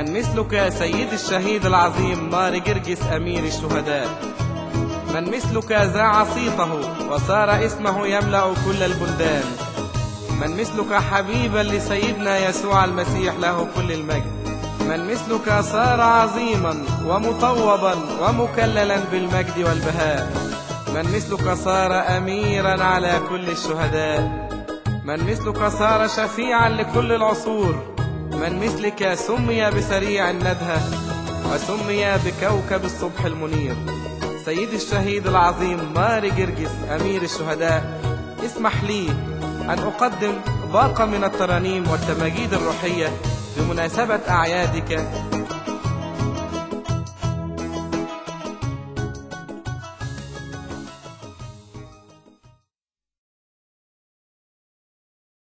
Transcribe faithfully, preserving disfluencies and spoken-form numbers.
من مثلك يا سيد الشهيد العظيم مار جرجس أمير الشهداء. من مثلك ذاع صيته وصار اسمه يملأ كل البلدان. من مثلك حبيبا لسيدنا يسوع المسيح له كل المجد. من مثلك صار عظيما ومطوبا ومكللا بالمجد والبهاء. من مثلك صار أميرا على كل الشهداء. من مثلك صار شفيعا لكل العصور. من مثلك سمي بسريع الندهة وسمي بكوكب الصبح المنير. سيد الشهيد العظيم مار جرجس أمير الشهداء، اسمح لي أن أقدم باقة من الترانيم والتماجيد الروحية بمناسبة أعيادك